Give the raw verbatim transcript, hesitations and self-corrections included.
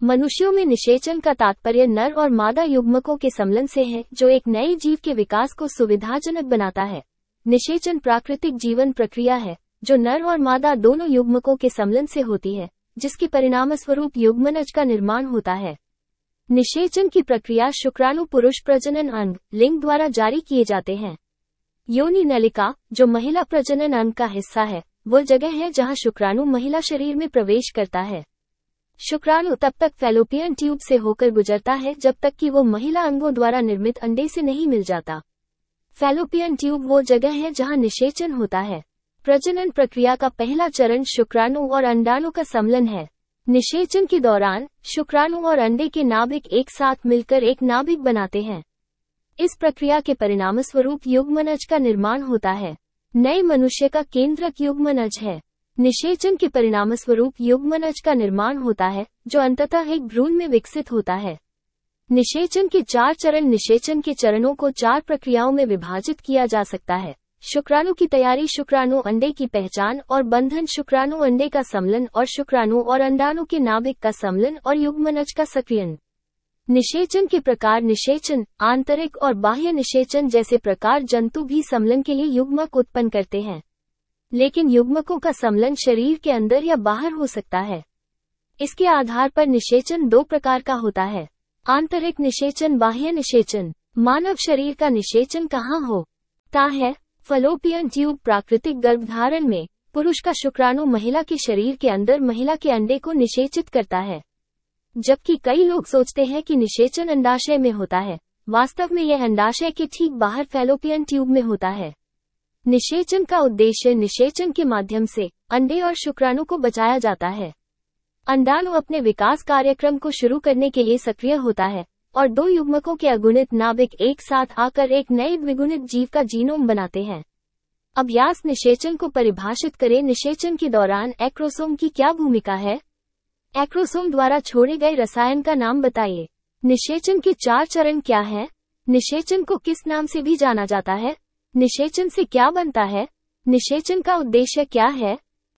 मनुष्यों में निषेचन का तात्पर्य नर और मादा युग्मकों के सम्मिलन से है, जो एक नए जीव के विकास को सुविधाजनक बनाता है। निषेचन प्राकृतिक जीवन प्रक्रिया है, जो नर और मादा दोनों युग्मकों के सम्मिलन से होती है, जिसके परिणामस्वरूप युग्मनज का निर्माण होता है। निषेचन की प्रक्रिया शुक्राणु पुरुष प्रजनन अंग लिंग द्वारा जारी किए जाते हैं। योनि नलिका, जो महिला प्रजनन अंग का हिस्सा है, वो जगह है जहां शुक्राणु महिला शरीर में प्रवेश करता है। शुक्राणु तब तक फैलोपियन ट्यूब से होकर गुजरता है जब तक कि वो महिला अंगों द्वारा निर्मित अंडे से नहीं मिल जाता। फैलोपियन ट्यूब वो जगह है जहां निषेचन होता है। प्रजनन प्रक्रिया का पहला चरण शुक्राणु और अंडाणु का सम्मिलन है। निषेचन के दौरान शुक्राणु और अंडे के नाभिक एक साथ मिलकर एक नाभिक बनाते हैं। इस प्रक्रिया के परिणामस्वरूप युग्मनज का निर्माण होता है। नए मनुष्य का केंद्रक युग्मनज है। निषेचन के परिणामस्वरूप युग्मनज का निर्माण होता है, जो अंततः एक भ्रूण में विकसित होता है। निषेचन के चार चरण। निषेचन के चरणों को चार प्रक्रियाओं में विभाजित किया जा सकता है। शुक्राणु की तैयारी, शुक्राणु अंडे की पहचान और बंधन, शुक्राणु अंडे का सम्मिलन और शुक्राणु और अंडाणु के नाभिक का सम्मिलन और युग्मनज का सक्रियण। निषेचन के प्रकार। निषेचन आंतरिक और बाह्य निषेचन जैसे प्रकार जंतु भी सम्मिलन के लिए युग्मक उत्पन्न करते हैं, लेकिन युग्मकों का सम्मिलन शरीर के अंदर या बाहर हो सकता है। इसके आधार पर निषेचन दो प्रकार का होता है: आंतरिक निषेचन, बाह्य निषेचन। मानव शरीर का निषेचन कहाँ होता है? Fallopian tube. प्राकृतिक गर्भधारण में पुरुष का शुक्राणु महिला के शरीर के अंदर महिला के अंडे को निषेचित करता है, जबकि कई लोग सोचते हैं कि निषेचन अंडाशय में होता है। वास्तव में यह अंडाशय के ठीक बाहर फैलोपियन ट्यूब में होता है। निषेचन का उद्देश्य निषेचन के माध्यम से अंडे और शुक्राणु को बचाया जाता है। अंडाणु अपने विकास कार्यक्रम को शुरू करने के लिए सक्रिय होता है और दो युग्मकों के अगुणित नाभिक एक साथ आकर एक नए द्विगुणित जीव का जीनोम बनाते हैं। अभ्यास। निषेचन को परिभाषित करें। निषेचन के दौरान एक्रोसोम की क्या भूमिका है? एक्रोसोम द्वारा छोड़े गए रसायन का नाम बताइए। निषेचन के चार चरण क्या हैं? निषेचन को किस नाम से भी जाना जाता है? निषेचन से क्या बनता है? निषेचन का उद्देश्य क्या है?